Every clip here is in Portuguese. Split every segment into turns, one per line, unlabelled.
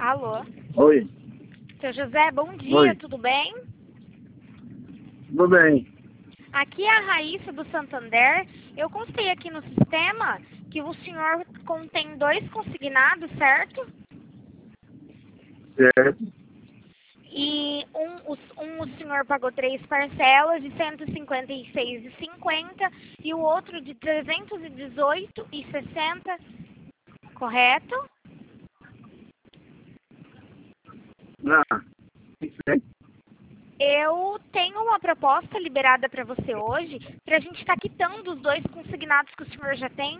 Alô?
Oi,
Seu José, bom dia,
Oi.
tudo bem?
tudo bem?
Aqui é a Raíssa do Santander. Eu constei aqui no sistema que o senhor contém 2 consignados, certo?
Certo.
E o senhor pagou 3 parcelas de R$ 156,50 e o outro de R$ 318,60, correto?
Não, certo.
Eu tenho uma proposta liberada para você hoje, para a gente estar quitando os 2 consignados que o senhor já tem.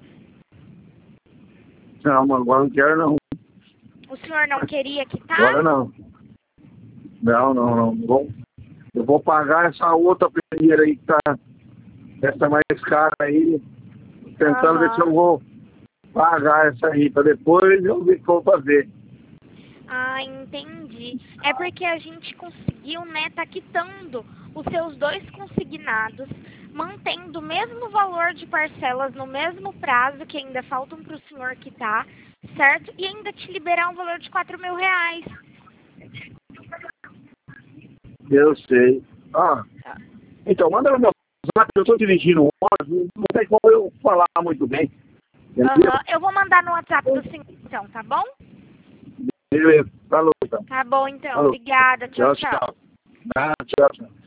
Não, mas agora não quero não.
O senhor não queria quitar?
Agora não. Não. Eu vou pagar essa outra primeira aí que tá. Essa mais cara aí. Tentando ver se eu vou pagar essa aí. Pra depois eu ver o que eu vou fazer.
Ah, entendi. É porque a gente conseguiu, né, tá quitando os seus 2 consignados, mantendo o mesmo valor de parcelas no mesmo prazo que ainda faltam para o senhor quitar, certo? E ainda te liberar um valor de R$ 4.000.
Eu sei. Então, manda no meu WhatsApp, eu tô dirigindo um ônibus, não sei como eu falar muito bem. Entendeu?
Aham. Eu vou mandar no WhatsApp do senhor, então, tá bom?
Beleza. Falou, então.
Tá bom, então.
Falou.
Obrigada. Tchau, tchau.
Tchau. Tchau.